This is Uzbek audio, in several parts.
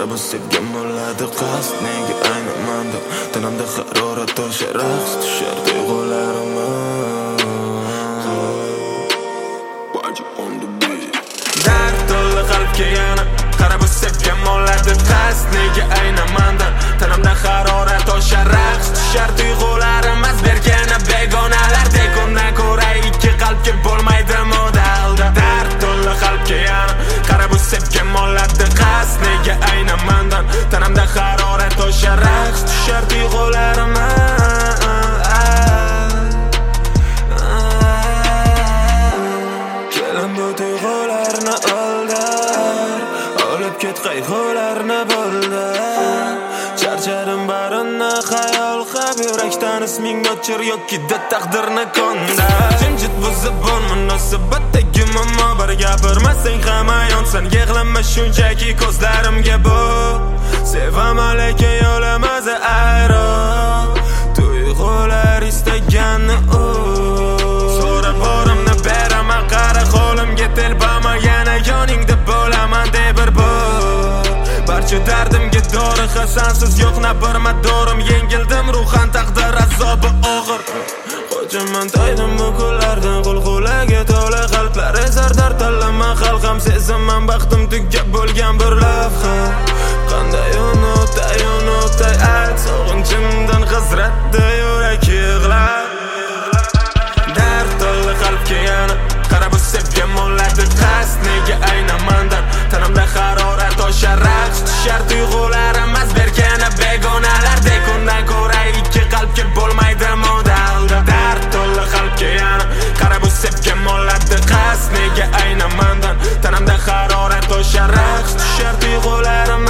Qara bu sevgim bo'ladi qasd, nega aynan manda tanamda harorat toshar, raqs tushar tuyg'ularimga. Dard to'la qalbga yana qara bu sevgim bo'ladi qasd, nega aynan manda tanamda harorat toshar, raqs tushar tuyg'ularim az bergani begonalardek. Undan ko'ra ikki qalbga bo'lmaydi modalda. Dard to'la qalbga yana qara bu sevgim bo'ladi qasd, nega aynan mandan tanamda harorat toshar, raqs tushar tuyg'ularim. Kelim bu tuyg'ularni oldar, olib ket qayg'ularni bo'ldir. Charcharim barini xayol qilib, yurakdan isming o'chir yoki taqdirni ko'ndar. Jimjit buzib bo'l munosabatdagi muammo, bir gapirmasang ham ayonsan, yig'lama shunchaki ko'zlarimga bu. Sevaman lekin yo'limiz ayro, tuyg'ular istaganni u. So'rab borimni beraman, qara qo'limga telbama, yana yoningda bo'laman deb bir bu. Barcha dardimga dori, hasansiz yo'q na bir madorim. Yengildim ruhan, taqdir azobi og'ir. Qo'chaman to'ydim bu kunlardan, qo'l-qo'laga to'la qalblar zardar tanlama xalqam. Sezaman baxtim tugab bo'lgan bir lavha. Qanday unutay ayt, sog'inchimdan hazratda yurak yig'lar. Dard to'la qalbga yana qara bu sevgim bo'ladi qasd, nega aynan mandan tanamda harorat toshar, raqs tushar tuyg'ularim az bergani begonalardek. Undan ko'ra ikki qalbga bo'lmaydi modalda. Dard to'la qalbga yana qara bu sevgim bo'ladi qasd, nega aynan mandan tanamda harorat toshar, raqs tushar tuyg'ularim.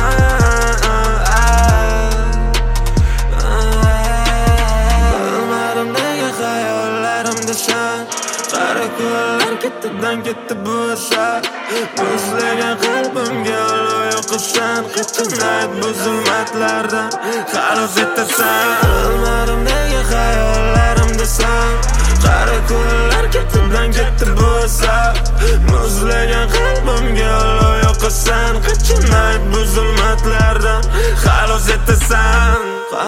Bilmadim nega xayollarimda san, qara kunlar ketidan ketdi bu asar. Muzlagan qalbimga yo'qsan, qitnayt bu zulmatlardan xalos etasan. Bilmadim nega xayollarimda san, qara kunlar ketidan ketdi bu asar. Muzlagan qalbimga yo'qsan, qitnayt bu zulmatlardan xalos etasan.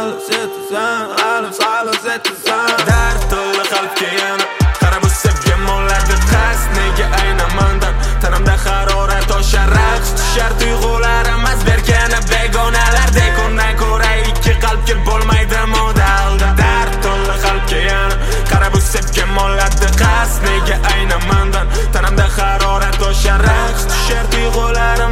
Xalos etasan. Dard to'la qalbga yana qara bu sevgim bo'ladi qasd, nega aynan mandan tanamda harorat toshar, raqs tushar tuyg'ularim az bergani begonalardek. Undan ko'ra ikki qalbga bo'lmaydi modalda. Dard to'la qalbga yana qara bu sevgim bo'ladi qasd, nega aynan mandan tanamda harorat toshar, raqs tushar tuyg'ularim.